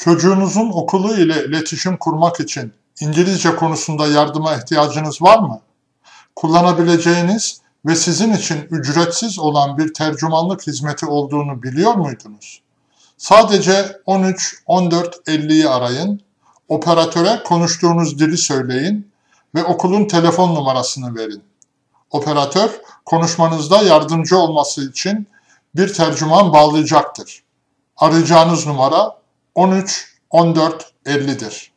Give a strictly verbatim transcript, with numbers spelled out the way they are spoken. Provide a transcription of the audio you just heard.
Çocuğunuzun okulu ile iletişim kurmak için İngilizce konusunda yardıma ihtiyacınız var mı? Kullanabileceğiniz ve sizin için ücretsiz olan bir tercümanlık hizmeti olduğunu biliyor muydunuz? Sadece on üç on dört elliyi arayın, operatöre konuştuğunuz dili söyleyin ve okulun telefon numarasını verin. Operatör, konuşmanızda yardımcı olması için bir tercüman bağlayacaktır. Arayacağınız numara on üç on dört ellidir.